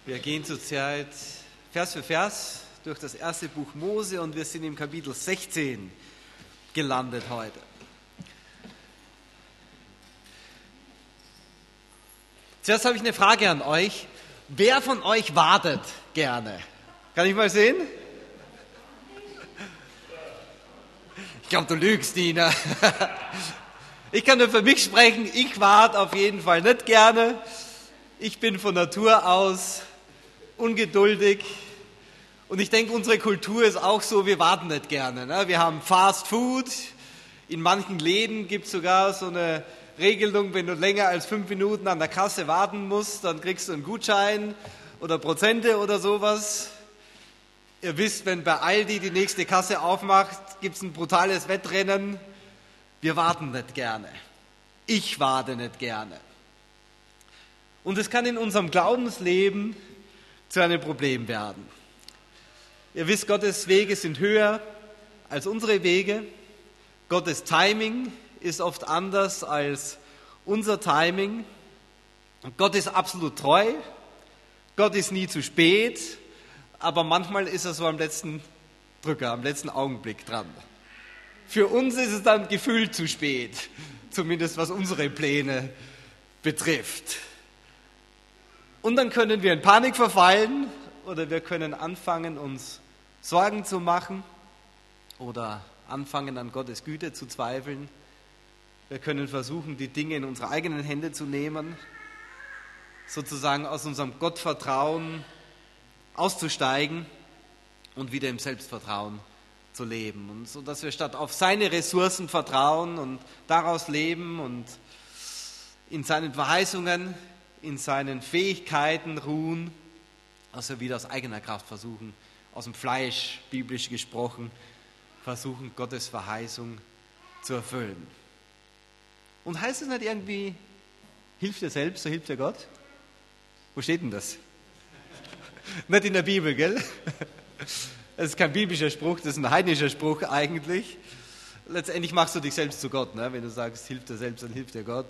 Wir gehen zurzeit Vers für Vers durch das erste Buch Mose und wir sind im Kapitel 16 gelandet heute. Zuerst habe ich eine Frage an euch. Wer von euch wartet gerne? Kann ich mal sehen? Ich glaube, du lügst, Nina. Ich kann nur für mich sprechen, ich warte auf jeden Fall nicht gerne. Ich bin von Natur aus ungeduldig und ich denke, unsere Kultur ist auch so, wir warten nicht gerne. Ne? Wir haben Fast Food, in manchen Läden gibt es sogar so eine Regelung, wenn du länger als 5 Minuten an der Kasse warten musst, dann kriegst du einen Gutschein oder Prozente oder sowas. Ihr wisst, wenn bei Aldi die nächste Kasse aufmacht, gibt es ein brutales Wettrennen. Wir warten nicht gerne. Ich warte nicht gerne. Und es kann in unserem Glaubensleben zu einem Problem werden. Ihr wisst, Gottes Wege sind höher als unsere Wege. Gottes Timing ist oft anders als unser Timing. Und Gott ist absolut treu. Gott ist nie zu spät. Aber manchmal ist er so am letzten Drücker, am letzten Augenblick dran. Für uns ist es dann gefühlt zu spät, zumindest was unsere Pläne betrifft. Und dann können wir in Panik verfallen oder wir können anfangen, uns Sorgen zu machen oder anfangen, an Gottes Güte zu zweifeln. Wir können versuchen, die Dinge in unsere eigenen Hände zu nehmen, sozusagen aus unserem Gottvertrauen auszusteigen und wieder im Selbstvertrauen zu leben. Und so, dass wir statt auf seine Ressourcen vertrauen und daraus leben und in seinen Verheißungen, in seinen Fähigkeiten ruhen, dass wir wieder aus eigener Kraft versuchen, aus dem Fleisch, biblisch gesprochen, versuchen, Gottes Verheißung zu erfüllen. Und heißt es nicht irgendwie, hilf dir selbst, so hilft dir Gott? Wo steht denn das? Nicht in der Bibel, gell? Das ist kein biblischer Spruch, das ist ein heidnischer Spruch eigentlich. Letztendlich machst du dich selbst zu Gott, ne? Wenn du sagst, hilf dir selbst, dann hilft dir Gott.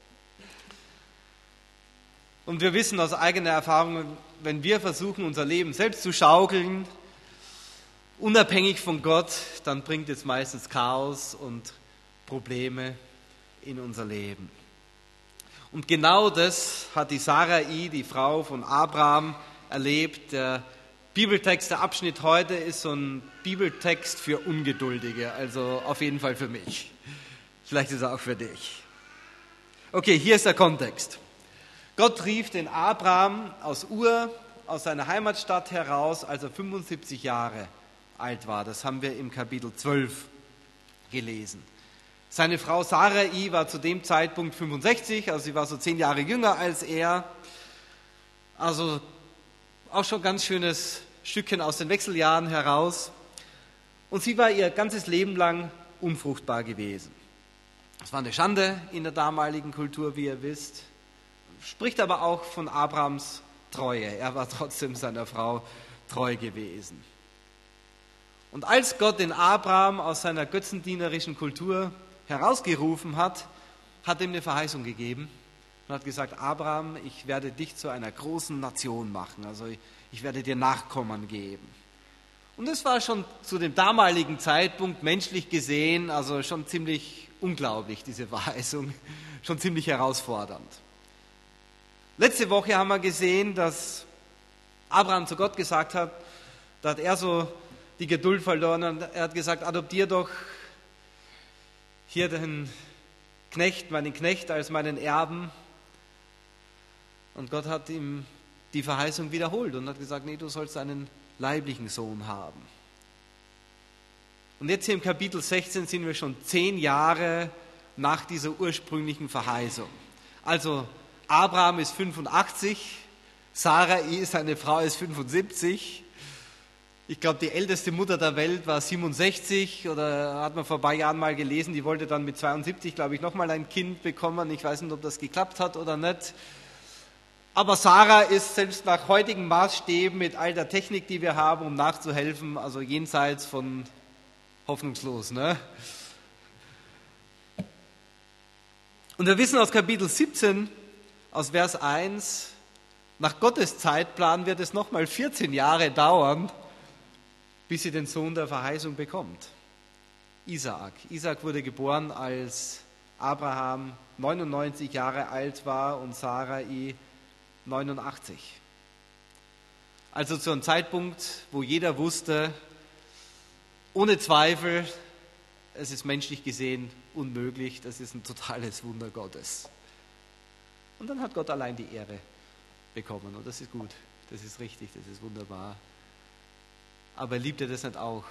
Und wir wissen aus eigener Erfahrung, wenn wir versuchen, unser Leben selbst zu schaukeln, unabhängig von Gott, dann bringt es meistens Chaos und Probleme in unser Leben. Und genau das hat die Sarai, die Frau von Abraham, erlebt. Der Bibeltext, der Abschnitt heute ist so ein Bibeltext für Ungeduldige, also auf jeden Fall für mich. Vielleicht ist er auch für dich. Okay, hier ist der Kontext. Gott rief den Abraham aus Ur, aus seiner Heimatstadt heraus, als er 75 Jahre alt war. Das haben wir im Kapitel 12 gelesen. Seine Frau Sarai war zu dem Zeitpunkt 65, also sie war so 10 Jahre jünger als er. Also auch schon ein ganz schönes Stückchen aus den Wechseljahren heraus. Und sie war ihr ganzes Leben lang unfruchtbar gewesen. Das war eine Schande in der damaligen Kultur, wie ihr wisst. Spricht aber auch von Abrahams Treue. Er war trotzdem seiner Frau treu gewesen. Und als Gott den Abraham aus seiner götzendienerischen Kultur herausgerufen hat, hat ihm eine Verheißung gegeben und hat gesagt, Abraham, ich werde dich zu einer großen Nation machen, also ich werde dir Nachkommen geben. Und es war schon zu dem damaligen Zeitpunkt menschlich gesehen, also schon ziemlich unglaublich, diese Verheißung, schon ziemlich herausfordernd. Letzte Woche haben wir gesehen, dass Abraham zu Gott gesagt hat, da hat er so die Geduld verloren und er hat gesagt, adoptier doch hier den Knecht, meinen Knecht als meinen Erben. Und Gott hat ihm die Verheißung wiederholt und hat gesagt, nee, du sollst einen leiblichen Sohn haben. Und jetzt hier im Kapitel 16 sind wir schon 10 Jahre nach dieser ursprünglichen Verheißung. Also Abraham ist 85, Sarai, seine Frau, ist 75. Ich glaube, die älteste Mutter der Welt war 67 oder hat man vor ein paar Jahren mal gelesen, die wollte dann mit 72, glaube ich, nochmal ein Kind bekommen. Ich weiß nicht, ob das geklappt hat oder nicht. Aber Sarah ist selbst nach heutigen Maßstäben mit all der Technik, die wir haben, um nachzuhelfen, also jenseits von hoffnungslos. Ne? Und wir wissen aus Kapitel 17, aus Vers 1, Nach Gottes Zeitplan wird es nochmal 14 Jahre dauern, bis sie den Sohn der Verheißung bekommt. Isaak. Isaak wurde geboren, als Abraham 99 Jahre alt war und Sarai 89. Also zu einem Zeitpunkt, wo jeder wusste, ohne Zweifel, es ist menschlich gesehen unmöglich, das ist ein totales Wunder Gottes. Und dann hat Gott allein die Ehre bekommen und das ist gut, das ist richtig, das ist wunderbar. Aber liebt ihr das nicht auch,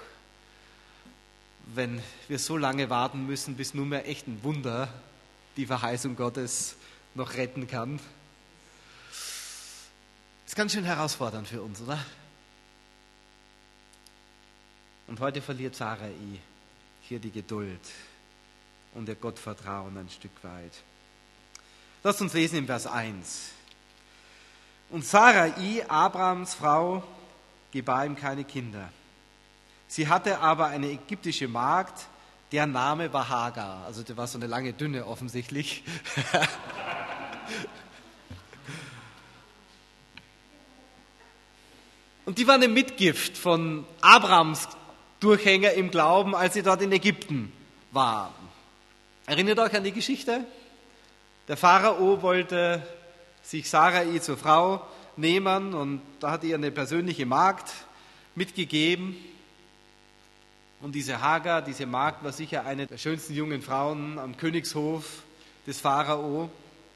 wenn wir so lange warten müssen, bis nur mehr echt ein Wunder die Verheißung Gottes noch retten kann? Das ist ganz schön herausfordernd für uns, oder? Und heute verliert Sarai hier die Geduld und ihr Gottvertrauen ein Stück weit. Lasst uns lesen im Vers 1. Und Sarai, Abrahams Frau, gebar ihm keine Kinder. Sie hatte aber eine ägyptische Magd, deren Name war Hagar. Also die war so eine lange Dünne offensichtlich. Und die war eine Mitgift von Abrahams Durchhänger im Glauben, als sie dort in Ägypten war. Erinnert euch an die Geschichte? Der Pharao wollte sich Sarai zur Frau nehmen und da hat ihr eine persönliche Magd mitgegeben. Und diese Hagar, diese Magd, war sicher eine der schönsten jungen Frauen am Königshof des Pharao.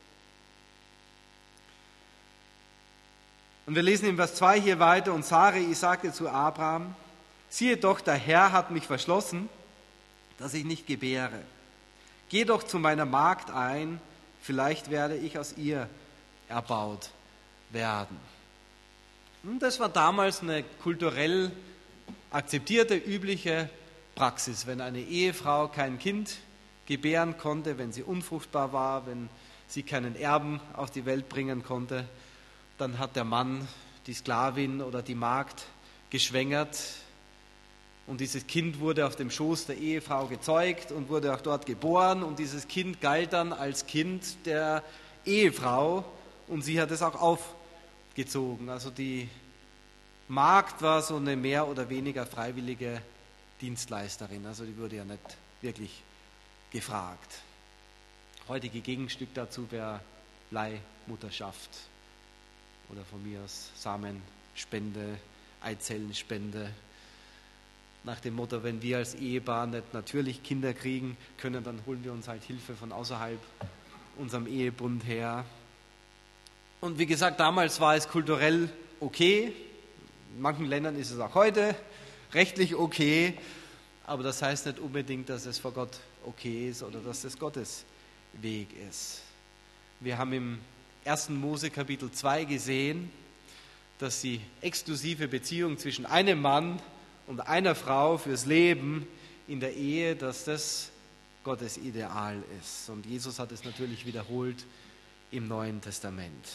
Und wir lesen im Vers 2 hier weiter, und Sarai sagte zu Abraham, siehe doch, der Herr hat mich verschlossen, dass ich nicht gebäre. Geh doch zu meiner Magd ein, vielleicht werde ich aus ihr erbaut werden. Und das war damals eine kulturell akzeptierte, übliche Praxis. Wenn eine Ehefrau kein Kind gebären konnte, wenn sie unfruchtbar war, wenn sie keinen Erben auf die Welt bringen konnte, dann hat der Mann die Sklavin oder die Magd geschwängert und dieses Kind wurde auf dem Schoß der Ehefrau gezeugt und wurde auch dort geboren und dieses Kind galt dann als Kind der Ehefrau und sie hat es auch aufgezogen. Also die Magd war so eine mehr oder weniger freiwillige Dienstleisterin, also die wurde ja nicht wirklich gefragt. Heutige Gegenstück dazu wäre Leihmutterschaft oder von mir aus Samenspende, Eizellenspende. Nach dem Motto, wenn wir als Ehepaar nicht natürlich Kinder kriegen können, dann holen wir uns halt Hilfe von außerhalb unserem Ehebund her. Und wie gesagt, damals war es kulturell okay. In manchen Ländern ist es auch heute rechtlich okay, aber das heißt nicht unbedingt, dass es vor Gott okay ist oder dass es Gottes Weg ist. Wir haben im 1. Mose Kapitel 2 gesehen, dass die exklusive Beziehung zwischen einem Mann und einer Frau fürs Leben in der Ehe, dass das Gottes Ideal ist. Und Jesus hat es natürlich wiederholt im Neuen Testament.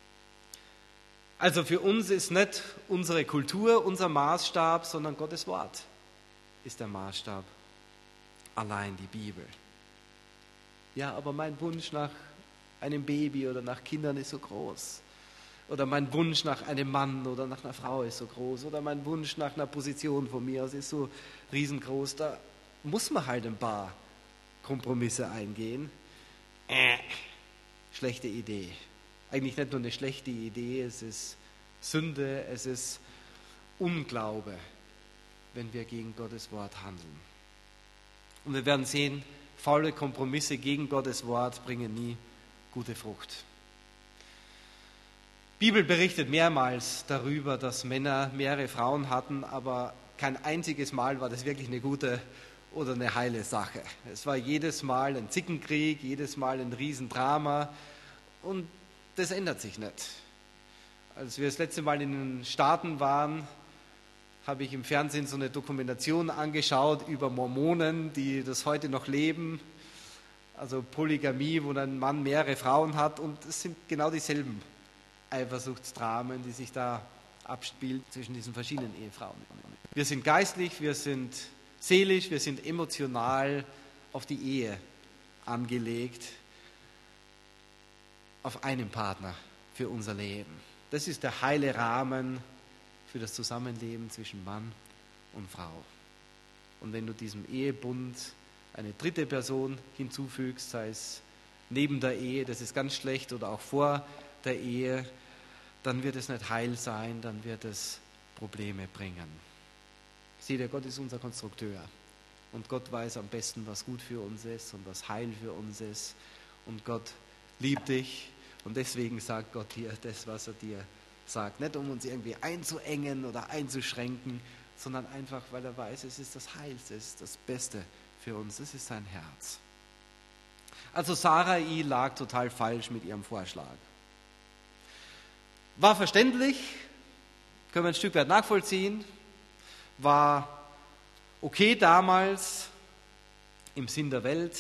Also für uns ist nicht unsere Kultur unser Maßstab, sondern Gottes Wort ist der Maßstab. Allein die Bibel. Ja, aber mein Wunsch nach einem Baby oder nach Kindern ist so groß. Oder mein Wunsch nach einem Mann oder nach einer Frau ist so groß. Oder mein Wunsch nach einer Position von mir aus ist so riesengroß. Da muss man halt ein paar Kompromisse eingehen. Schlechte Idee. Eigentlich nicht nur eine schlechte Idee, es ist Sünde, es ist Unglaube, wenn wir gegen Gottes Wort handeln. Und wir werden sehen, faule Kompromisse gegen Gottes Wort bringen nie gute Frucht. Die Bibel berichtet mehrmals darüber, dass Männer mehrere Frauen hatten, aber kein einziges Mal war das wirklich eine gute oder eine heile Sache. Es war jedes Mal ein Zickenkrieg, jedes Mal ein Riesendrama und das ändert sich nicht. Als wir das letzte Mal in den Staaten waren, habe ich im Fernsehen so eine Dokumentation angeschaut über Mormonen, die das heute noch leben. Also Polygamie, wo ein Mann mehrere Frauen hat und es sind genau dieselben Eifersuchtsdramen, die sich da abspielen zwischen diesen verschiedenen Ehefrauen. Wir sind geistlich, wir sind seelisch, wir sind emotional auf die Ehe angelegt, auf einen Partner für unser Leben. Das ist der heile Rahmen für das Zusammenleben zwischen Mann und Frau. Und wenn du diesem Ehebund eine dritte Person hinzufügst, sei es neben der Ehe, das ist ganz schlecht, oder auch vor der Ehe, dann wird es nicht heil sein, dann wird es Probleme bringen. Seht ihr, Gott ist unser Konstrukteur. Und Gott weiß am besten, was gut für uns ist und was heil für uns ist. Und Gott liebt dich. Und deswegen sagt Gott dir das, was er dir sagt. Nicht um uns irgendwie einzuengen oder einzuschränken, sondern einfach, weil er weiß, es ist das Heilste, es ist das Beste für uns. Das ist sein Herz. Also Sarai lag total falsch mit ihrem Vorschlag. War verständlich, können wir ein Stück weit nachvollziehen, war okay damals im Sinn der Welt,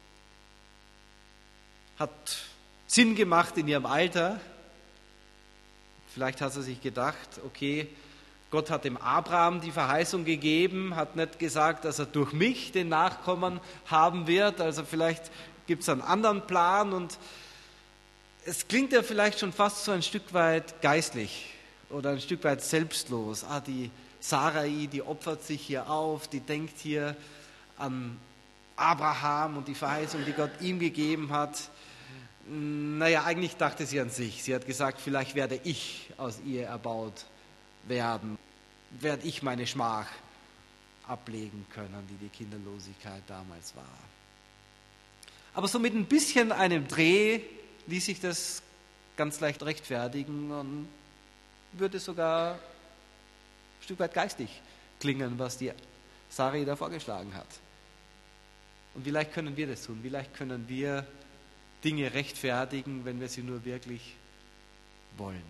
hat Sinn gemacht in ihrem Alter. Vielleicht hat sie sich gedacht, okay, Gott hat dem Abraham die Verheißung gegeben, hat nicht gesagt, dass er durch mich den Nachkommen haben wird, also vielleicht gibt es einen anderen Plan und es klingt ja vielleicht schon fast so ein Stück weit geistlich oder ein Stück weit selbstlos. Die Sarai, die opfert sich hier auf, die denkt hier an Abraham und die Verheißung, die Gott ihm gegeben hat. Naja, eigentlich dachte sie an sich. Sie hat gesagt, vielleicht werde ich aus ihr erbaut werden, werde ich meine Schmach ablegen können, die Kinderlosigkeit damals war. Aber so mit ein bisschen einem Dreh ließ sich das ganz leicht rechtfertigen und würde sogar ein Stück weit geistig klingen, was die Sarai da vorgeschlagen hat. Und vielleicht können wir das tun, vielleicht können wir Dinge rechtfertigen, wenn wir sie nur wirklich wollen.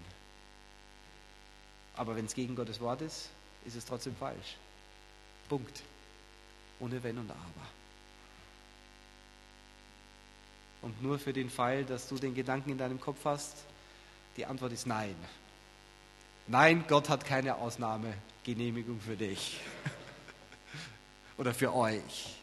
Aber wenn es gegen Gottes Wort ist, ist es trotzdem falsch. Punkt. Ohne Wenn und Aber. Und nur für den Fall, dass du den Gedanken in deinem Kopf hast, die Antwort ist nein. Nein, Gott hat keine Ausnahmegenehmigung für dich oder für euch.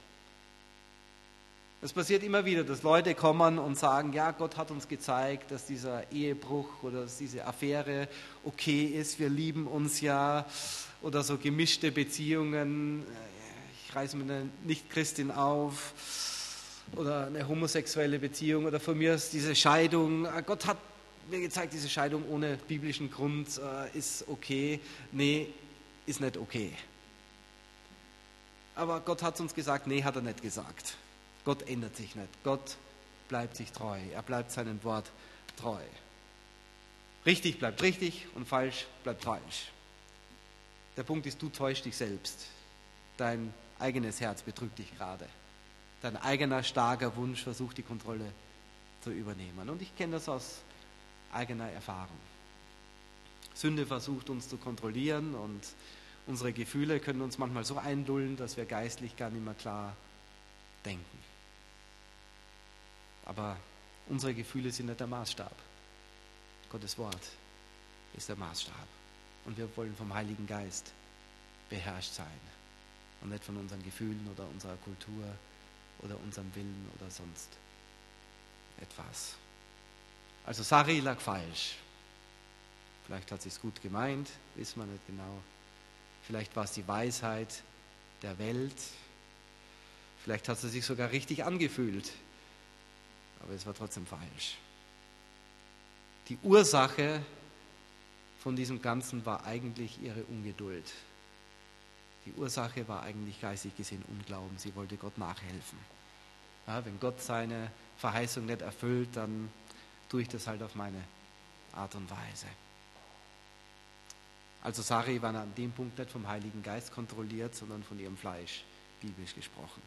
Es passiert immer wieder, dass Leute kommen und sagen, ja, Gott hat uns gezeigt, dass dieser Ehebruch oder dass diese Affäre okay ist, wir lieben uns ja, oder so gemischte Beziehungen, ich reiße mit einer Nicht-Christin auf, oder eine homosexuelle Beziehung, oder von mir ist diese Scheidung, Gott hat mir gezeigt, diese Scheidung ohne biblischen Grund ist okay. Nee, ist nicht okay. Aber Gott hat uns gesagt, nee, hat er nicht gesagt. Gott ändert sich nicht. Gott bleibt sich treu. Er bleibt seinem Wort treu. Richtig bleibt richtig und falsch bleibt falsch. Der Punkt ist, du täuschst dich selbst. Dein eigenes Herz betrügt dich gerade. Dein eigener starker Wunsch versucht, die Kontrolle zu übernehmen. Und ich kenne das aus eigener Erfahrung. Sünde versucht uns zu kontrollieren und unsere Gefühle können uns manchmal so eindullen, dass wir geistlich gar nicht mehr klar denken. Aber unsere Gefühle sind nicht der Maßstab. Gottes Wort ist der Maßstab. Und wir wollen vom Heiligen Geist beherrscht sein und nicht von unseren Gefühlen oder unserer Kultur oder unserem Willen oder sonst etwas. Also Sarai lag falsch. Vielleicht hat sie es gut gemeint, wissen wir nicht genau. Vielleicht war es die Weisheit der Welt. Vielleicht hat sie sich sogar richtig angefühlt. Aber es war trotzdem falsch. Die Ursache von diesem Ganzen war eigentlich ihre Ungeduld. Die Ursache war eigentlich geistig gesehen Unglauben. Sie wollte Gott nachhelfen. Ja, wenn Gott seine Verheißung nicht erfüllt, dann tue ich das halt auf meine Art und Weise. Also Sarai war an dem Punkt nicht vom Heiligen Geist kontrolliert, sondern von ihrem Fleisch, biblisch gesprochen.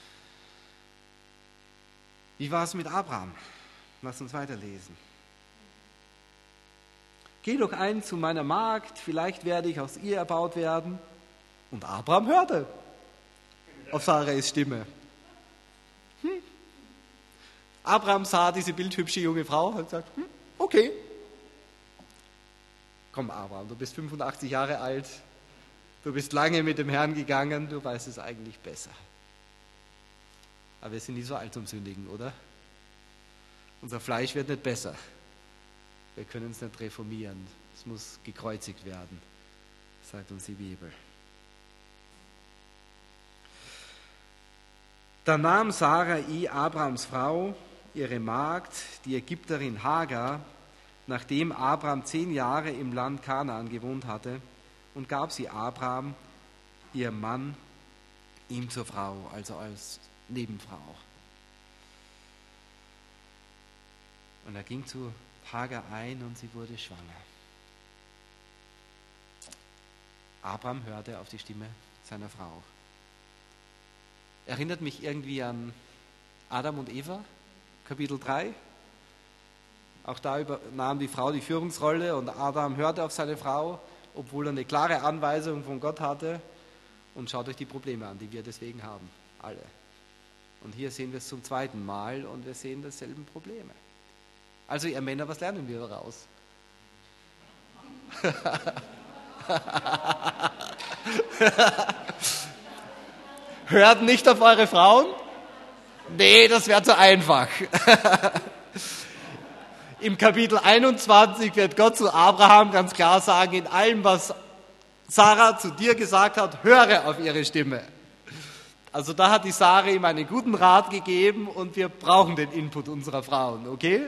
Wie war es mit Abraham? Lass uns weiterlesen. Geh doch ein zu meiner Magd, vielleicht werde ich aus ihr erbaut werden. Und Abraham hörte auf Sarais Stimme. Abraham sah diese bildhübsche junge Frau und hat gesagt, okay. Komm Abraham, du bist 85 Jahre alt, du bist lange mit dem Herrn gegangen, du weißt es eigentlich besser. Aber wir sind nicht so alt zum Sündigen, oder? Unser Fleisch wird nicht besser. Wir können es nicht reformieren. Es muss gekreuzigt werden, sagt uns die Bibel. Da nahm Sarai, Abrahams Frau, ihre Magd, die Ägypterin Hagar, nachdem Abraham 10 Jahre im Land Kanaan gewohnt hatte, und gab sie Abraham, ihrem Mann, ihm zur Frau, also als Nebenfrau. Und er ging zu Hagar ein und sie wurde schwanger. Abraham hörte auf die Stimme seiner Frau. Erinnert mich irgendwie an Adam und Eva, Kapitel 3. Auch da übernahm die Frau die Führungsrolle und Adam hörte auf seine Frau, obwohl er eine klare Anweisung von Gott hatte. Und schaut euch die Probleme an, die wir deswegen haben, alle. Und hier sehen wir es zum zweiten Mal und wir sehen dasselben Probleme. Also ihr Männer, was lernen wir daraus? Hört nicht auf eure Frauen? Nee, das wäre zu einfach. Im Kapitel 21 wird Gott zu Abraham ganz klar sagen, in allem, was Sarah zu dir gesagt hat, höre auf ihre Stimme. Also da hat die Sarah ihm einen guten Rat gegeben und wir brauchen den Input unserer Frauen, okay?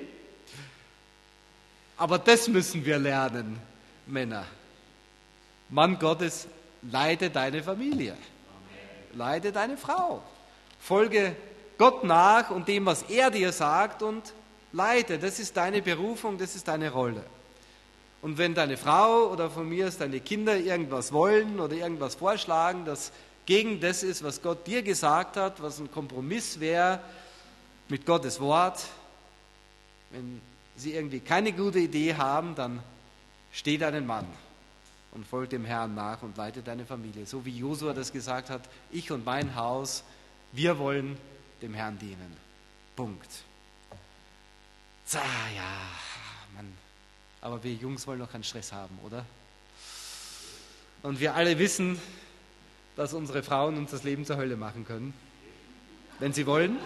Aber das müssen wir lernen, Männer. Mann Gottes, leite deine Familie. Leite deine Frau. Folge Gott nach und dem, was er dir sagt und leite. Das ist deine Berufung, das ist deine Rolle. Und wenn deine Frau oder von mir aus deine Kinder irgendwas wollen oder irgendwas vorschlagen, das gegen das ist, was Gott dir gesagt hat, was ein Kompromiss wäre mit Gottes Wort, wenn sie irgendwie keine gute Idee haben, dann steh deinen Mann und folg dem Herrn nach und leite deine Familie. So wie Josua das gesagt hat, ich und mein Haus, wir wollen dem Herrn dienen. Punkt. So, ja, Mann. Aber wir Jungs wollen noch keinen Stress haben, oder? Und wir alle wissen, dass unsere Frauen uns das Leben zur Hölle machen können, wenn sie wollen.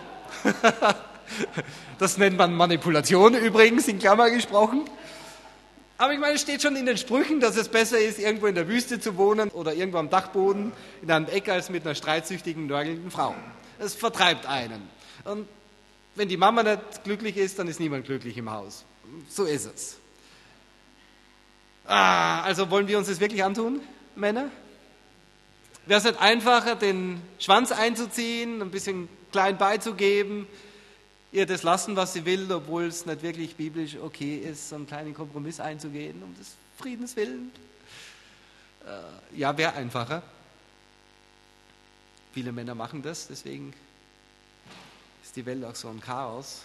Das nennt man Manipulation übrigens, in Klammer gesprochen. Aber ich meine, es steht schon in den Sprüchen, dass es besser ist, irgendwo in der Wüste zu wohnen oder irgendwo am Dachboden in einem Eck, als mit einer streitsüchtigen, nörgelnden Frau. Es vertreibt einen. Und wenn die Mama nicht glücklich ist, dann ist niemand glücklich im Haus. So ist es. Also wollen wir uns das wirklich antun, Männer? Wäre es nicht einfacher, den Schwanz einzuziehen, ein bisschen klein beizugeben, ihr das lassen, was sie will, obwohl es nicht wirklich biblisch okay ist, so einen kleinen Kompromiss einzugehen, um des Friedens willen? Ja, wäre einfacher. Viele Männer machen das, deswegen ist die Welt auch so ein Chaos.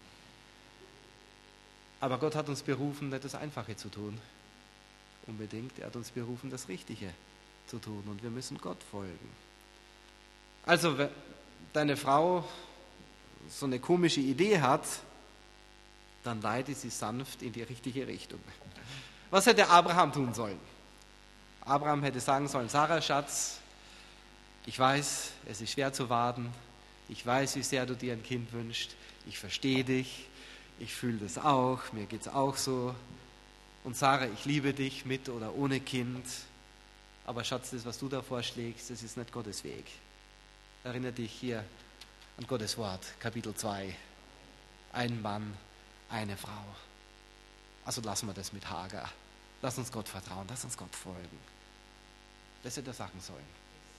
Aber Gott hat uns berufen, nicht das Einfache zu tun. Unbedingt. Er hat uns berufen, das Richtige zu tun. Und wir müssen Gott folgen. Also, wenn deine Frau so eine komische Idee hat, dann leite sie sanft in die richtige Richtung. Was hätte Abraham tun sollen? Abraham hätte sagen sollen, Sarah, Schatz, ich weiß, es ist schwer zu warten. Ich weiß, wie sehr du dir ein Kind wünschst. Ich verstehe dich. Ich fühle das auch. Mir geht es auch so. Und Sarah, ich liebe dich mit oder ohne Kind. Aber Schatz, das, was du da vorschlägst, das ist nicht Gottes Weg. Erinnere dich hier an Gottes Wort, Kapitel 2. Ein Mann, eine Frau. Also lassen wir das mit Hagar. Lass uns Gott vertrauen, lass uns Gott folgen. Das hätte er sagen sollen.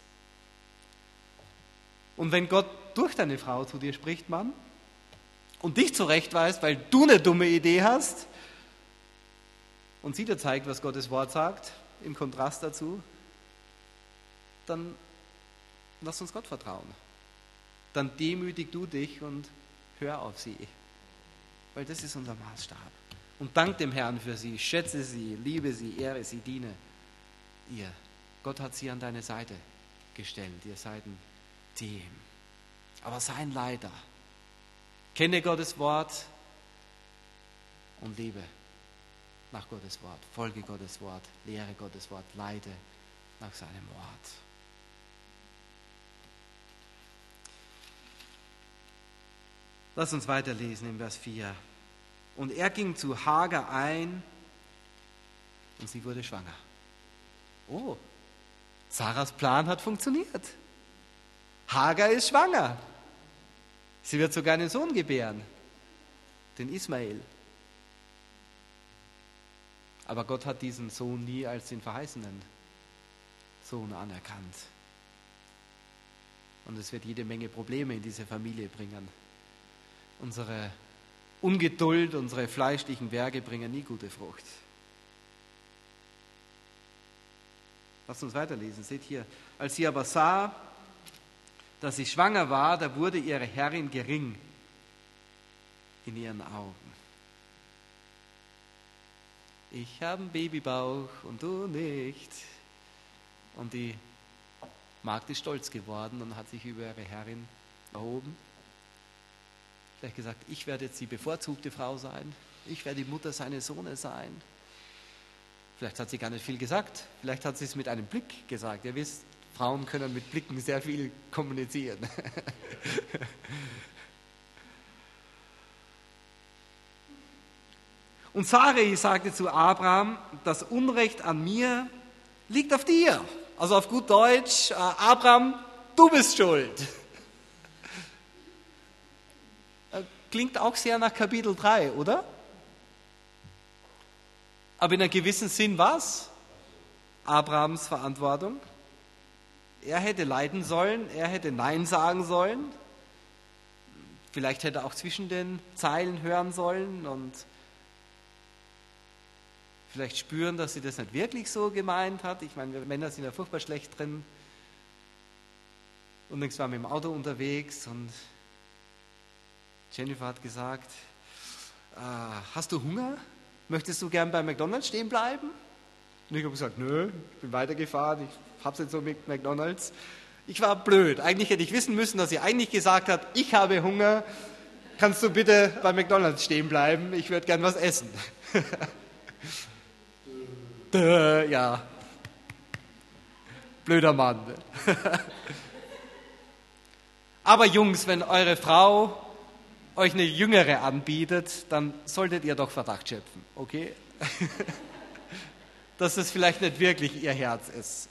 Und wenn Gott durch deine Frau zu dir spricht, Mann, und dich zurechtweist, weil du eine dumme Idee hast, und sie dir zeigt, was Gottes Wort sagt, im Kontrast dazu, dann lass uns Gott vertrauen. Dann demütig du dich und hör auf sie. Weil das ist unser Maßstab. Und dank dem Herrn für sie, schätze sie, liebe sie, ehre sie, diene ihr. Gott hat sie an deine Seite gestellt. Ihr seid ein Team. Aber sei ein Leiter. Kenne Gottes Wort und lebe nach Gottes Wort. Folge Gottes Wort, lehre Gottes Wort, leite nach seinem Wort. Lass uns weiterlesen im Vers 4. Und er ging zu Hagar ein und sie wurde schwanger. Oh, Sarahs Plan hat funktioniert. Hagar ist schwanger. Sie wird sogar einen Sohn gebären, den Ismael. Aber Gott hat diesen Sohn nie als den verheißenen Sohn anerkannt. Und es wird jede Menge Probleme in diese Familie bringen. Unsere Ungeduld, unsere fleischlichen Werke bringen nie gute Frucht. Lasst uns weiterlesen. Seht hier, als sie aber sah, dass sie schwanger war, da wurde ihre Herrin gering in ihren Augen. Ich habe einen Babybauch und du nicht. Und die Magd ist stolz geworden und hat sich über ihre Herrin erhoben. Vielleicht gesagt, ich werde jetzt die bevorzugte Frau sein. Ich werde die Mutter seines Sohnes sein. Vielleicht hat sie gar nicht viel gesagt. Vielleicht hat sie es mit einem Blick gesagt. Ihr wisst, Frauen können mit Blicken sehr viel kommunizieren. Und Sarai sagte zu Abraham, das Unrecht an mir liegt auf dir. Also auf gut Deutsch, Abraham, du bist schuld. Klingt auch sehr nach Kapitel 3, oder? Aber in einem gewissen Sinn was? Abrahams Verantwortung. Er hätte leiden sollen, er hätte Nein sagen sollen. Vielleicht hätte er auch zwischen den Zeilen hören sollen und vielleicht spüren, dass sie das nicht wirklich so gemeint hat. Ich meine, wir Männer sind ja furchtbar schlecht drin. Unlängst waren wir im Auto unterwegs und Jennifer hat gesagt, hast du Hunger? Möchtest du gern bei McDonald's stehen bleiben? Und ich habe gesagt, nö, ich bin weitergefahren, ich habe es jetzt so mit McDonald's. Ich war blöd. Eigentlich hätte ich wissen müssen, dass sie eigentlich gesagt hat, ich habe Hunger, kannst du bitte bei McDonald's stehen bleiben, ich würde gern was essen. Ja, blöder Mann. Aber Jungs, wenn eure Frau euch eine Jüngere anbietet, dann solltet ihr doch Verdacht schöpfen, okay? Dass es vielleicht nicht wirklich ihr Herz ist.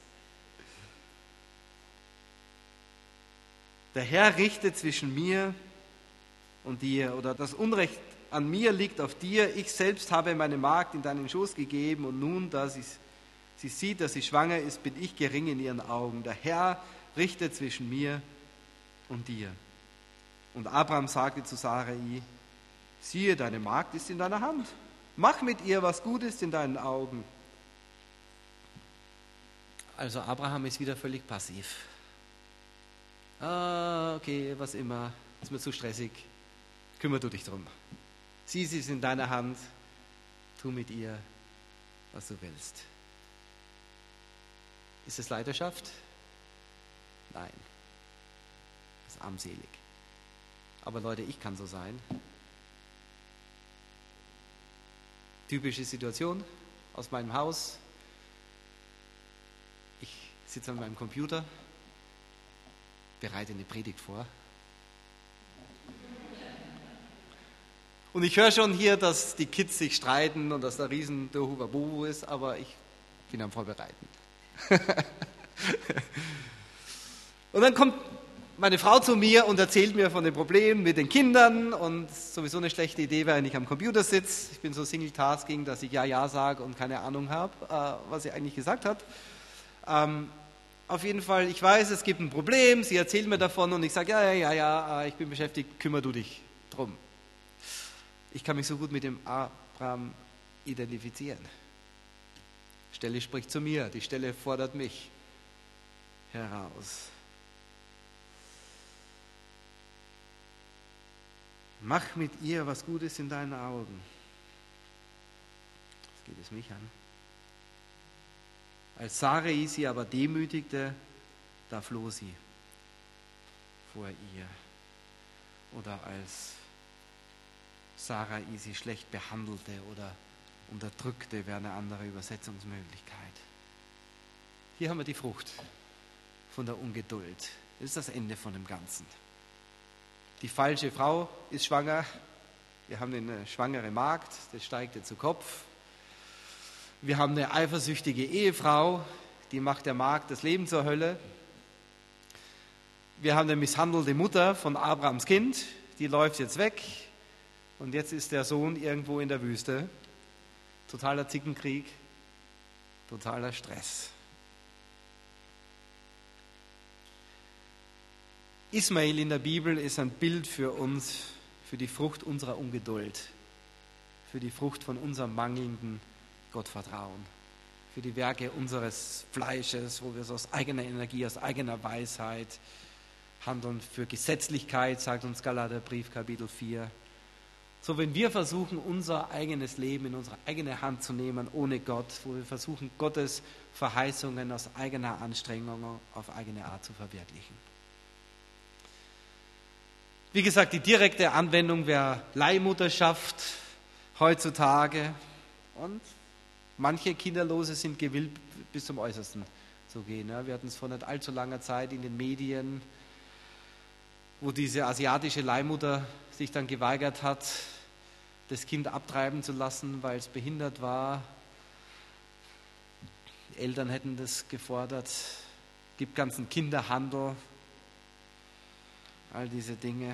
Der Herr richtet zwischen mir und dir, oder das Unrecht an mir liegt auf dir, ich selbst habe meine Magd in deinen Schoß gegeben und nun, da sie sieht, dass sie schwanger ist, bin ich gering in ihren Augen. Der Herr richtet zwischen mir und dir. Und Abraham sagte zu Sarai, siehe, deine Magd ist in deiner Hand. Mach mit ihr, was gut ist in deinen Augen. Also Abraham ist wieder völlig passiv. Okay, was immer, ist mir zu stressig, kümmere du dich drum. Sie ist in deiner Hand, tu mit ihr, was du willst. Ist es Leiterschaft? Nein, das ist armselig. Aber Leute, ich kann so sein. Typische Situation aus meinem Haus. Ich sitze an meinem Computer, bereite eine Predigt vor. Und ich höre schon hier, dass die Kids sich streiten und dass da riesen Tohuwabohu ist, aber ich bin am Vorbereiten. Und dann kommt meine Frau zu mir und erzählt mir von den Problemen mit den Kindern und sowieso eine schlechte Idee, wenn ich am Computer sitze. Ich bin so Single-Tasking, dass ich Ja sage und keine Ahnung habe, was sie eigentlich gesagt hat. Auf jeden Fall, ich weiß, es gibt ein Problem, sie erzählt mir davon und ich sage, ja, ich bin beschäftigt, kümmere du dich drum. Ich kann mich so gut mit dem Abraham identifizieren. Die Stelle spricht zu mir, die Stelle fordert mich heraus. Mach mit ihr, was gut ist in deinen Augen. Jetzt geht es mich an. Als Sarai sie aber demütigte, da floh sie vor ihr. Oder als Sarai sie schlecht behandelte oder unterdrückte, wäre eine andere Übersetzungsmöglichkeit. Hier haben wir die Frucht von der Ungeduld. Das ist das Ende von dem Ganzen. Die falsche Frau ist schwanger. Wir haben eine schwangere Magd, das steigt ihr zu Kopf. Wir haben eine eifersüchtige Ehefrau, die macht der Magd das Leben zur Hölle. Wir haben eine misshandelte Mutter von Abrahams Kind, die läuft jetzt weg und jetzt ist der Sohn irgendwo in der Wüste. Totaler Zickenkrieg, totaler Stress. Ismael in der Bibel ist ein Bild für uns, für die Frucht unserer Ungeduld, für die Frucht von unserem mangelnden Gottvertrauen, für die Werke unseres Fleisches, wo wir so aus eigener Energie, aus eigener Weisheit handeln, für Gesetzlichkeit, sagt uns Galaterbrief Kapitel 4. So, wenn wir versuchen, unser eigenes Leben in unsere eigene Hand zu nehmen, ohne Gott, wo wir versuchen, Gottes Verheißungen aus eigener Anstrengung auf eigene Art zu verwirklichen. Wie gesagt, die direkte Anwendung wäre Leihmutterschaft heutzutage und manche Kinderlose sind gewillt, bis zum Äußersten zu gehen. Wir hatten es vor nicht allzu langer Zeit in den Medien, wo diese asiatische Leihmutter sich dann geweigert hat, das Kind abtreiben zu lassen, weil es behindert war. Die Eltern hätten das gefordert. Es gibt ganzen Kinderhandel. All diese Dinge.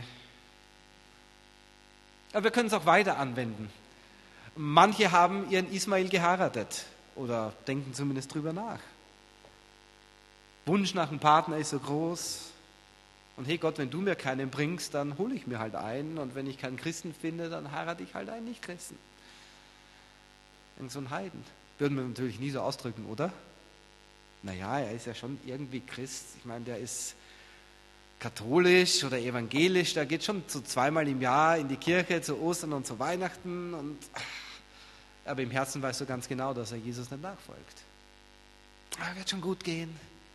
Aber wir können es auch weiter anwenden. Manche haben ihren Ismael geheiratet oder denken zumindest drüber nach. Wunsch nach einem Partner ist so groß. Und hey Gott, wenn du mir keinen bringst, dann hole ich mir halt einen. Und wenn ich keinen Christen finde, dann heirate ich halt einen Nicht-Christen. Irgend so ein Heiden. Würden wir natürlich nie so ausdrücken, oder? Naja, er ist ja schon irgendwie Christ. Ich meine, der ist katholisch oder evangelisch, der geht schon so zweimal im Jahr in die Kirche, zu Ostern und zu Weihnachten. Aber im Herzen weißt du ganz genau, dass er Jesus nicht nachfolgt. Aber wird schon gut gehen.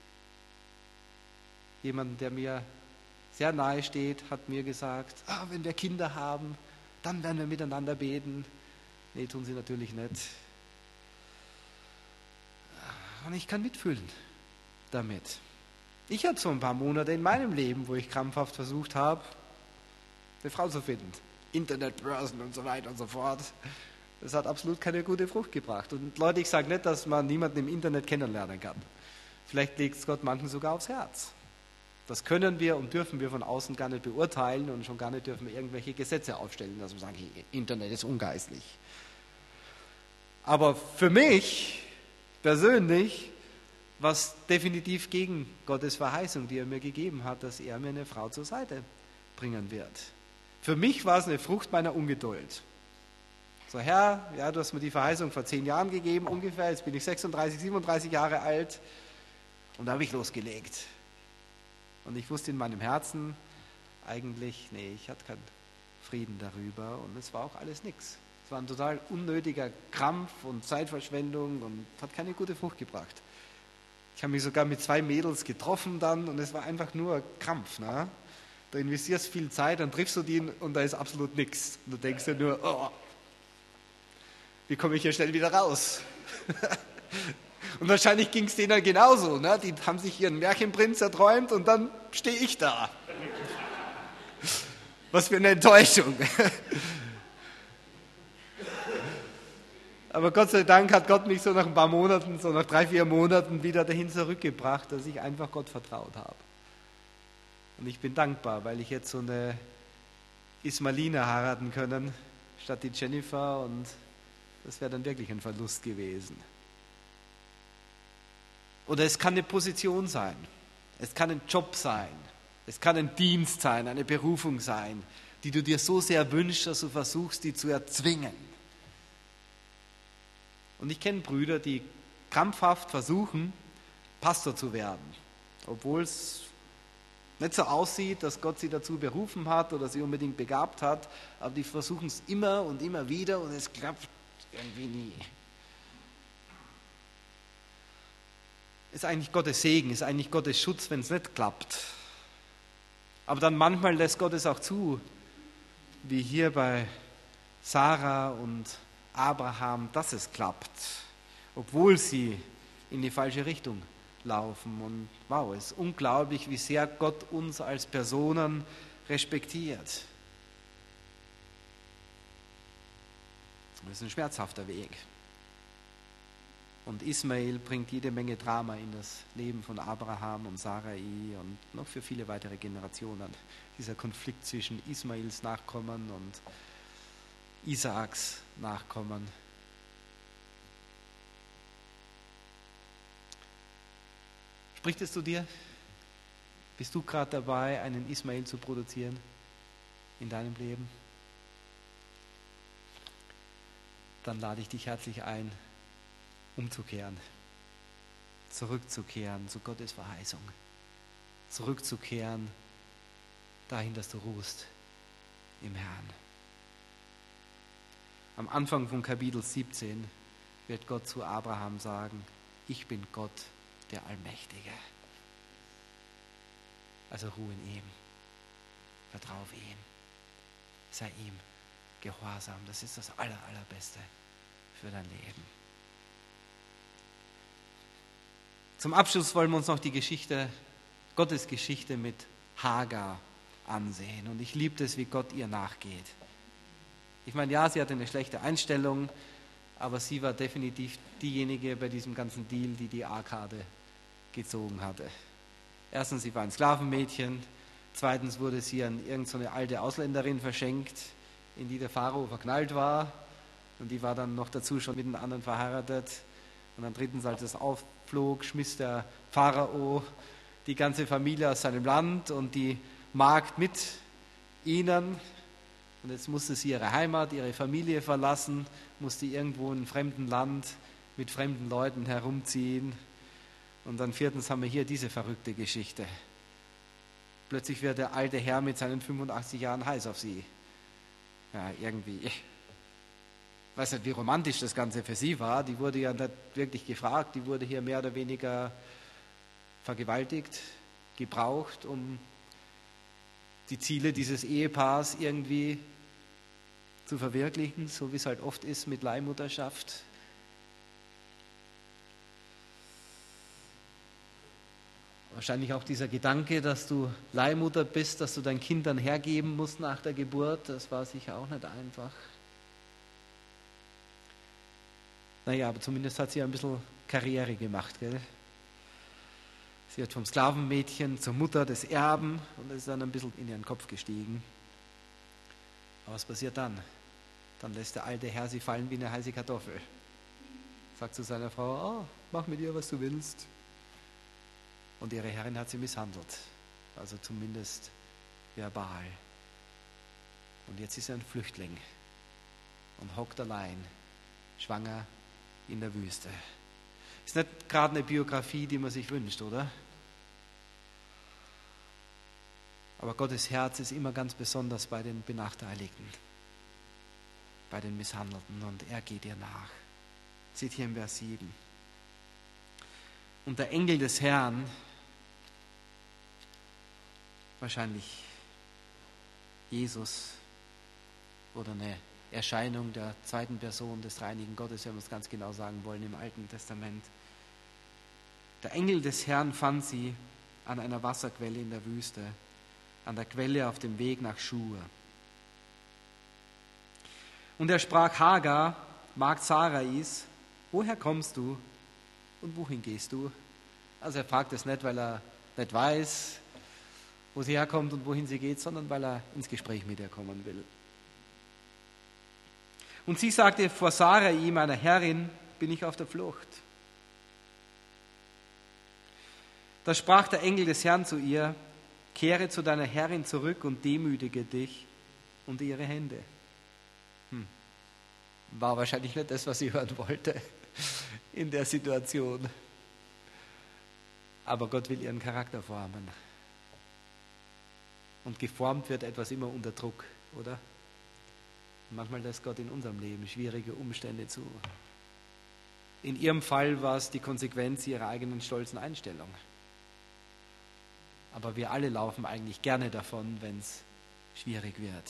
Jemand, der mir sehr nahe steht, hat mir gesagt, wenn wir Kinder haben, dann werden wir miteinander beten. Nee, tun sie natürlich nicht. Und ich kann mitfühlen damit. Ich hatte so ein paar Monate in meinem Leben, wo ich krampfhaft versucht habe, eine Frau zu finden. Internetbörsen und so weiter und so fort. Das hat absolut keine gute Frucht gebracht. Und Leute, ich sage nicht, dass man niemanden im Internet kennenlernen kann. Vielleicht legt es Gott manchen sogar aufs Herz. Das können wir und dürfen wir von außen gar nicht beurteilen und schon gar nicht dürfen wir irgendwelche Gesetze aufstellen, dass wir sagen, Internet ist ungeistlich. Aber für mich persönlich war es definitiv gegen Gottes Verheißung, die er mir gegeben hat, dass er mir eine Frau zur Seite bringen wird. Für mich war es eine Frucht meiner Ungeduld. So, Herr, ja, du hast mir die Verheißung vor 10 Jahren gegeben ungefähr, jetzt bin ich 36, 37 Jahre alt und da habe ich losgelegt. Und ich wusste in meinem Herzen eigentlich, nee, ich hatte keinen Frieden darüber und es war auch alles nichts. Es war ein total unnötiger Krampf und Zeitverschwendung und hat keine gute Frucht gebracht. Ich habe mich sogar mit 2 Mädels getroffen dann und es war einfach nur Krampf. Ne? Du investierst viel Zeit, dann triffst du die und da ist absolut nichts. Und du denkst dir nur, oh, wie komme ich hier schnell wieder raus? Und wahrscheinlich ging es denen genauso. Ne? Die haben sich ihren Märchenprinz erträumt und dann stehe ich da. Was für eine Enttäuschung. Aber Gott sei Dank hat Gott mich so nach ein paar Monaten, so nach 3, 4 Monaten wieder dahin zurückgebracht, dass ich einfach Gott vertraut habe. Und ich bin dankbar, weil ich jetzt so eine Ismaelina heiraten können, statt die Jennifer, und das wäre dann wirklich ein Verlust gewesen. Oder es kann eine Position sein, es kann ein Job sein, es kann ein Dienst sein, eine Berufung sein, die du dir so sehr wünschst, dass du versuchst, die zu erzwingen. Und ich kenne Brüder, die krampfhaft versuchen, Pastor zu werden, obwohl es nicht so aussieht, dass Gott sie dazu berufen hat oder sie unbedingt begabt hat, aber die versuchen es immer und immer wieder und es klappt irgendwie nie. Ist eigentlich Gottes Segen, ist eigentlich Gottes Schutz, wenn es nicht klappt. Aber dann manchmal lässt Gott es auch zu, wie hier bei Sarah und Abraham, dass es klappt, obwohl sie in die falsche Richtung laufen. Und wow, es ist unglaublich, wie sehr Gott uns als Personen respektiert. Das ist ein schmerzhafter Weg. Und Ismael bringt jede Menge Drama in das Leben von Abraham und Sarai und noch für viele weitere Generationen. Dieser Konflikt zwischen Ismaels Nachkommen und Isaaks Nachkommen. Spricht es zu dir? Bist du gerade dabei, einen Ismael zu produzieren in deinem Leben? Dann lade ich dich herzlich ein, umzukehren, zurückzukehren zu Gottes Verheißung, zurückzukehren dahin, dass du ruhst im Herrn. Am Anfang von Kapitel 17 wird Gott zu Abraham sagen, ich bin Gott, der Allmächtige. Also ruhe in ihm, vertraue auf ihn, sei ihm gehorsam. Das ist das Allerbeste für dein Leben. Zum Abschluss wollen wir uns noch die Geschichte, Gottes Geschichte mit Hagar ansehen. Und ich liebe es, wie Gott ihr nachgeht. Ich meine, ja, sie hatte eine schlechte Einstellung, aber sie war definitiv diejenige bei diesem ganzen Deal, die die A-Karte gezogen hatte. Erstens, sie war ein Sklavenmädchen. Zweitens wurde sie an irgendeine alte Ausländerin verschenkt, in die der Pharao verknallt war. Und die war dann noch dazu schon mit einem anderen verheiratet. Und dann drittens, als es aufflog, schmiss der Pharao die ganze Familie aus seinem Land und die Magd mit ihnen. Und jetzt musste sie ihre Heimat, ihre Familie verlassen, musste irgendwo in einem fremden Land mit fremden Leuten herumziehen. Und dann viertens haben wir hier diese verrückte Geschichte. Plötzlich wird der alte Herr mit seinen 85 Jahren heiß auf sie. Ja, irgendwie. Ich weiß nicht, wie romantisch das Ganze für sie war. Die wurde ja nicht wirklich gefragt. Die wurde hier mehr oder weniger vergewaltigt, gebraucht, um die Ziele dieses Ehepaars irgendwie zu verwirklichen, so wie es halt oft ist mit Leihmutterschaft. Wahrscheinlich auch dieser Gedanke, dass du Leihmutter bist, dass du dein Kind dann hergeben musst nach der Geburt, das war sicher auch nicht einfach. Naja, aber zumindest hat sie ein bisschen Karriere gemacht, gell? Sie wird vom Sklavenmädchen zur Mutter des Erben und das ist dann ein bisschen in ihren Kopf gestiegen. Aber was passiert dann? Dann lässt der alte Herr sie fallen wie eine heiße Kartoffel. Sagt zu seiner Frau, oh, mach mit ihr, was du willst. Und ihre Herrin hat sie misshandelt, also zumindest verbal. Und jetzt ist er ein Flüchtling und hockt allein, schwanger in der Wüste. Ist nicht gerade eine Biografie, die man sich wünscht, oder? Aber Gottes Herz ist immer ganz besonders bei den Benachteiligten, bei den Misshandelten, und er geht ihr nach. Seht hier im Vers 7. Und der Engel des Herrn, wahrscheinlich Jesus oder eine Erscheinung der zweiten Person des dreieinigen Gottes, wenn wir es ganz genau sagen wollen, im Alten Testament. Der Engel des Herrn fand sie an einer Wasserquelle in der Wüste, an der Quelle auf dem Weg nach Schur. Und er sprach: Hagar, Magd Sarais, woher kommst du und wohin gehst du? Also er fragt es nicht, weil er nicht weiß, wo sie herkommt und wohin sie geht, sondern weil er ins Gespräch mit ihr kommen will. Und sie sagte: Vor Sarai, meiner Herrin, bin ich auf der Flucht. Da sprach der Engel des Herrn zu ihr: Kehre zu deiner Herrin zurück und demütige dich unter ihre Hände. War wahrscheinlich nicht das, was sie hören wollte in der Situation. Aber Gott will ihren Charakter formen. Und geformt wird etwas immer unter Druck, oder? Manchmal lässt Gott in unserem Leben schwierige Umstände zu. In ihrem Fall war es die Konsequenz ihrer eigenen stolzen Einstellung. Aber wir alle laufen eigentlich gerne davon, wenn es schwierig wird.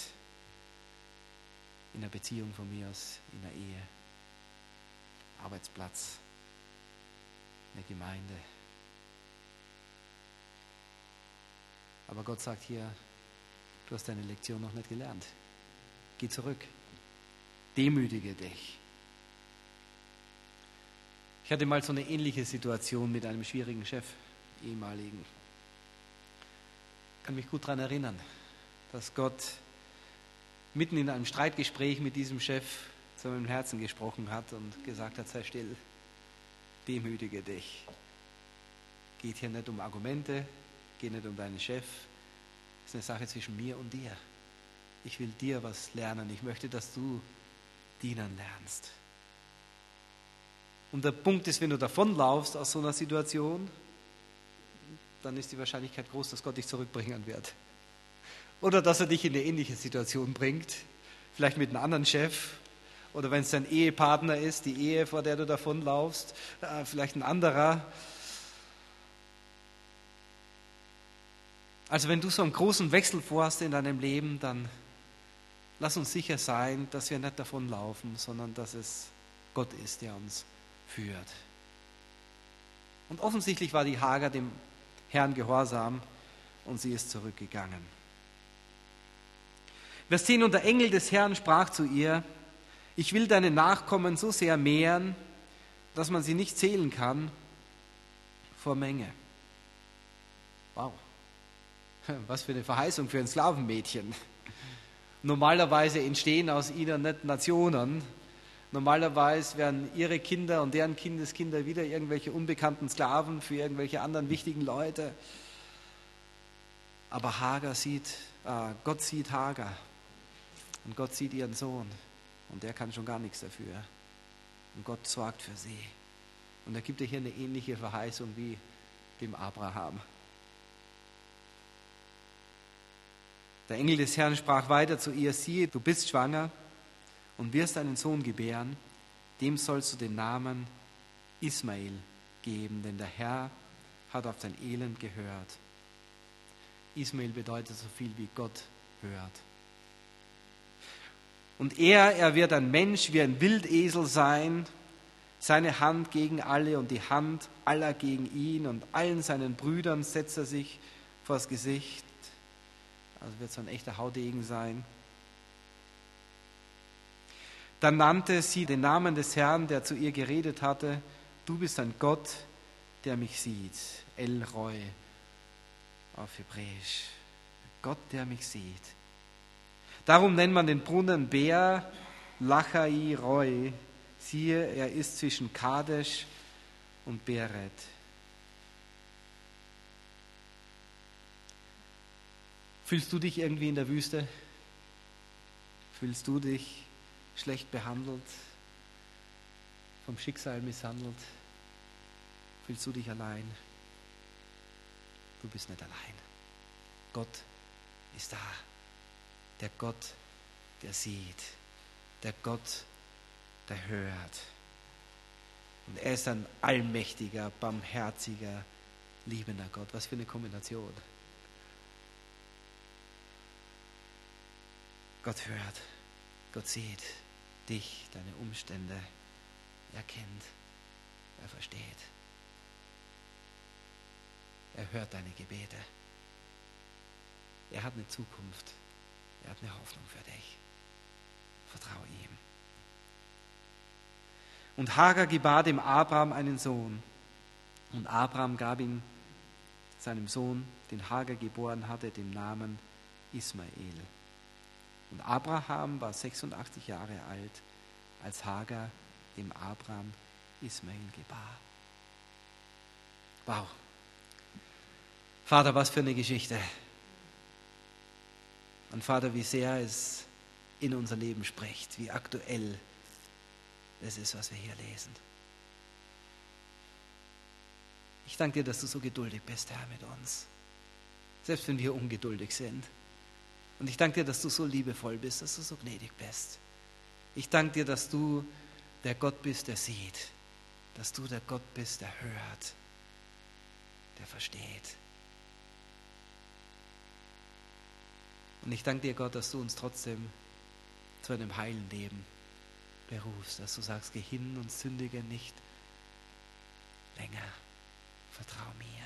In der Beziehung von mir aus, in der Ehe, Arbeitsplatz, in der Gemeinde. Aber Gott sagt hier, du hast deine Lektion noch nicht gelernt. Geh zurück. Demütige dich. Ich Ich hatte mal so eine ähnliche Situation mit einem schwierigen Chef, ehemaligen. Ich kann mich gut daran erinnern, dass Gott mitten in einem Streitgespräch mit diesem Chef zu meinem Herzen gesprochen hat und gesagt hat, sei still, demütige dich. Geht hier nicht um Argumente, geht nicht um deinen Chef, es ist eine Sache zwischen mir und dir. Ich will dir was lernen, ich möchte, dass du dienen lernst. Und der Punkt ist, wenn du davonlaufst aus so einer Situation, dann ist die Wahrscheinlichkeit groß, dass Gott dich zurückbringen wird. Oder dass er dich in eine ähnliche Situation bringt, vielleicht mit einem anderen Chef, oder wenn es dein Ehepartner ist, die Ehe, vor der du davonlaufst, vielleicht ein anderer. Also wenn du so einen großen Wechsel vorhast in deinem Leben, dann lass uns sicher sein, dass wir nicht davonlaufen, sondern dass es Gott ist, der uns führt. Und offensichtlich war die Hagar dem Herrn gehorsam und sie ist zurückgegangen. Vers 10: Und der Engel des Herrn sprach zu ihr: Ich will deine Nachkommen so sehr mehren, dass man sie nicht zählen kann vor Menge. Wow, was für eine Verheißung für ein Sklavenmädchen. Normalerweise entstehen aus ihnen nicht Nationen. Normalerweise werden ihre Kinder und deren Kindeskinder wieder irgendwelche unbekannten Sklaven für irgendwelche anderen wichtigen Leute. Aber Gott sieht Hagar und Gott sieht ihren Sohn und der kann schon gar nichts dafür. Und Gott sorgt für sie. Und er gibt ihr hier eine ähnliche Verheißung wie dem Abraham. Der Engel des Herrn sprach weiter zu ihr: Siehe, du bist schwanger und wirst einen Sohn gebären, dem sollst du den Namen Ismael geben, denn der Herr hat auf dein Elend gehört. Ismael bedeutet so viel wie Gott hört. Und er wird ein Mensch wie ein Wildesel sein, seine Hand gegen alle und die Hand aller gegen ihn, und allen seinen Brüdern setzt er sich vors Gesicht. Also wird so ein echter Haudegen sein. Dann nannte sie den Namen des Herrn, der zu ihr geredet hatte: Du bist ein Gott, der mich sieht. El Roi auf Hebräisch. Gott, der mich sieht. Darum nennt man den Brunnen Beer Lachai Roi. Siehe, er ist zwischen Kadesh und Beret. Fühlst du dich irgendwie in der Wüste? Fühlst du dich schlecht behandelt, vom Schicksal misshandelt? Fühlst du dich allein? Du bist nicht allein. Gott ist da. Der Gott, der sieht. Der Gott, der hört. Und er ist ein allmächtiger, barmherziger, liebender Gott. Was für eine Kombination. Gott hört, Gott sieht dich, deine Umstände, er kennt, er versteht. Er hört deine Gebete. Er hat eine Zukunft, er hat eine Hoffnung für dich. Vertraue ihm. Und Hagar gebar dem Abraham einen Sohn. Und Abraham gab ihm seinem Sohn, den Hagar geboren hatte, den Namen Ismael. Und Abraham war 86 Jahre alt, als Hagar dem Abraham Ismael gebar. Wow. Vater, was für eine Geschichte. Und Vater, wie sehr es in unser Leben spricht, wie aktuell es ist, was wir hier lesen. Ich danke dir, dass du so geduldig bist, Herr, mit uns. Selbst wenn wir ungeduldig sind. Und ich danke dir, dass du so liebevoll bist, dass du so gnädig bist. Ich danke dir, dass du der Gott bist, der sieht. Dass du der Gott bist, der hört, der versteht. Und ich danke dir, Gott, dass du uns trotzdem zu einem heilen Leben berufst. Dass du sagst, geh hin und sündige nicht länger. Vertrau mir.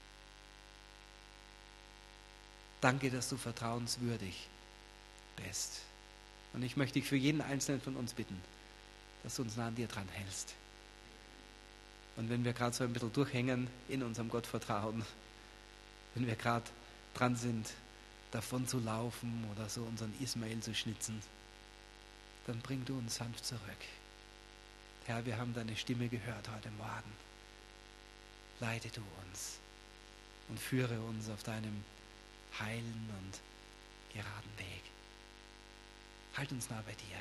Danke, dass du vertrauenswürdig bist. Und ich möchte dich für jeden Einzelnen von uns bitten, dass du uns nah an dir dran hältst. Und wenn wir gerade so ein bisschen durchhängen in unserem Gottvertrauen, wenn wir gerade dran sind, davon zu laufen oder so unseren Ismael zu schnitzen, dann bring du uns sanft zurück. Herr, wir haben deine Stimme gehört heute Morgen. Leite du uns und führe uns auf deinem heilen und geraden Weg. Halt uns nah bei dir.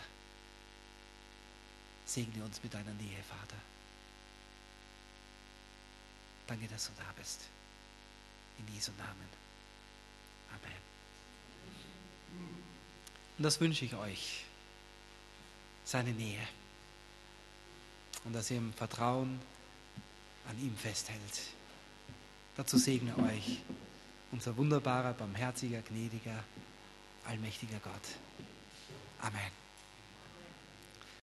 Segne uns mit deiner Nähe, Vater. Danke, dass du da bist. In Jesu Namen. Amen. Und das wünsche ich euch. Seine Nähe. Und dass ihr im Vertrauen an ihm festhält. Dazu segne euch unser wunderbarer, barmherziger, gnädiger, allmächtiger Gott. Amen.